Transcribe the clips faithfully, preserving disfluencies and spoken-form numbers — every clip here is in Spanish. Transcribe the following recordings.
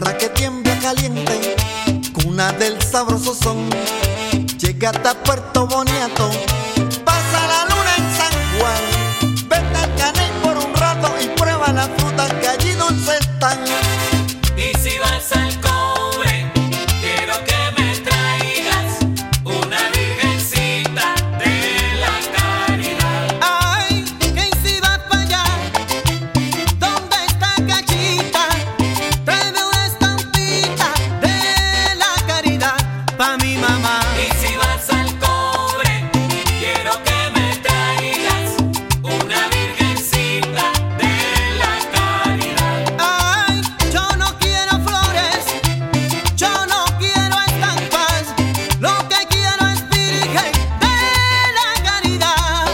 tierra que tiembla caliente, cuna del sabroso son. Llega hasta Puerto Boniato, pasa la luna en San Juan. Vete al Caney por un rato y prueba las frutas que allí dulces están. Y si vas al Cobre, quiero que me traigas una virgencita de la caridad. Ay, que si vas para allá, ¿dónde está Cachita? Tráeme una estampita de la caridad pa' mi mamá. Y si vas al Cobre, quiero que me traigas una virgencita de la caridad. Ay, yo no quiero flores, yo no quiero estampas, lo que quiero es virgen de la caridad.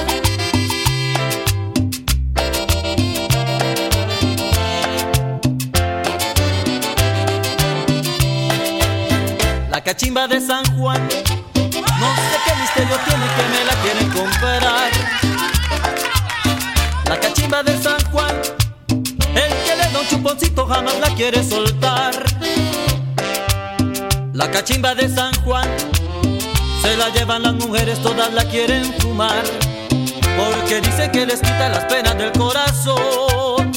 La cachimba de San Juan, no sé qué misterio tiene que me la quieren comprar. La cachimba de San Juan, el que le da un chuponcito jamás la quiere soltar. La cachimba de San Juan, se la llevan las mujeres, todas la quieren fumar, porque dice que les quita las penas del corazón.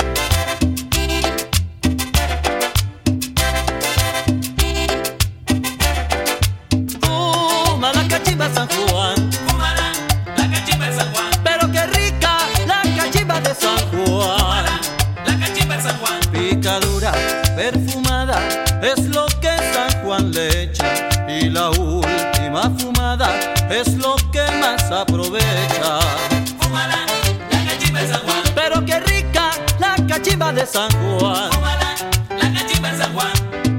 Fuma la cachimba de San Juan, Fúmala, la cachimba de San Juan. pero qué rica la cachimba de San Juan. La cachimba de San Juan. Picadura, perfumada, es lo que San Juan le echa. Y la última fumada es lo que más aprovecha. Fúmala, la cachimba de San Juan. Pero qué rica la cachimba de San Juan. Fúmala, la cachimba de San Juan.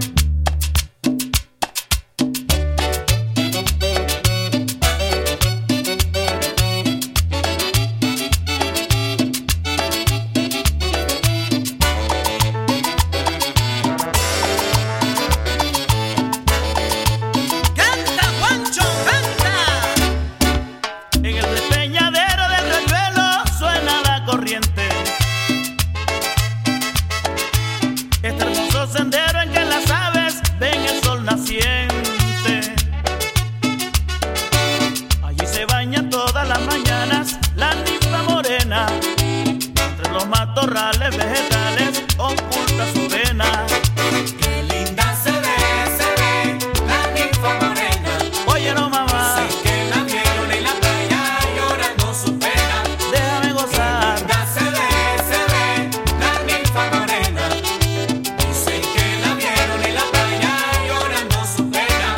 ¡Canta, Juancho, canta! En el despeñadero del recuelo suena la corriente. Este hermoso sendero en que las aves ven el sol naciente. Allí se baña todas las mañanas la ninfa morena. Entre los matorrales vegetales oculta su vena. Qué linda se ve, se ve la ninfa morena. Oye no mamá, Dicen que la vieron en la playa llorando su pena. déjame gozar. Linda se ve, se ve la ninfa morena. Dicen que la vieron en la playa llorando su pena.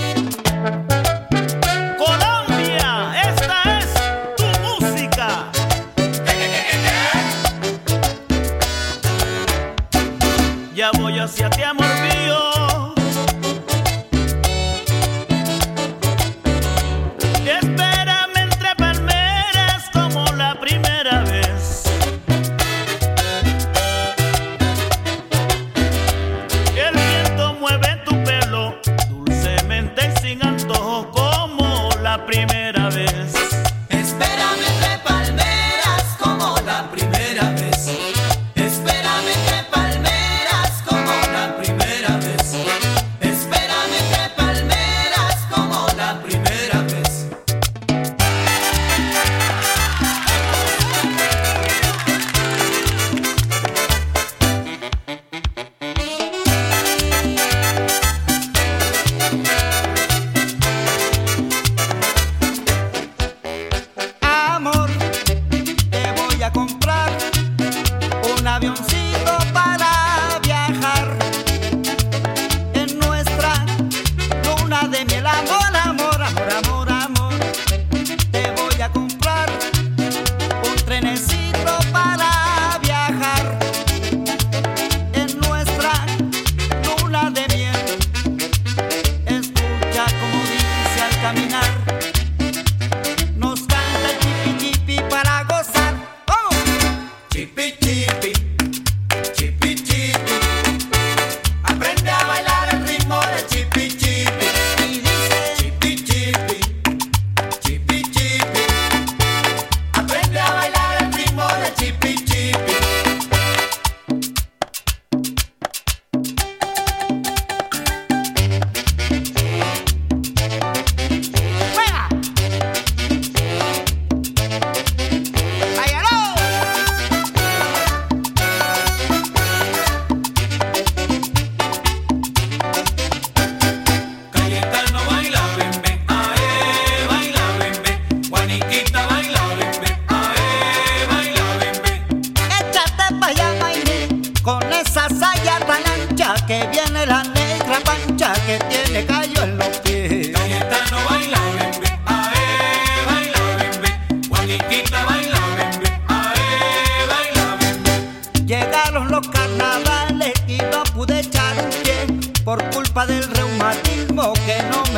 Colombia, esta es tu música. Ya voy hacia ti, amor mío. Espérame entre palmeras como la primera vez. El viento mueve tu pelo dulcemente y sin antojo como la primera vez. Espérame entre palmeras como la primera vez. Espérame entre palmeras como la primera vez. Espérame entre palmeras como la primera vez.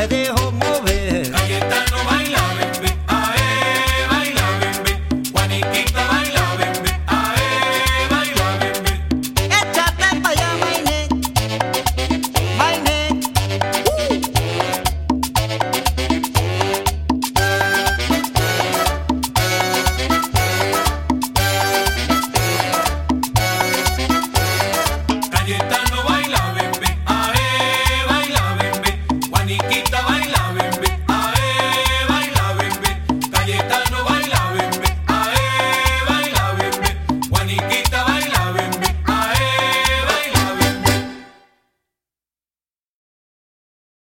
me dejó morir.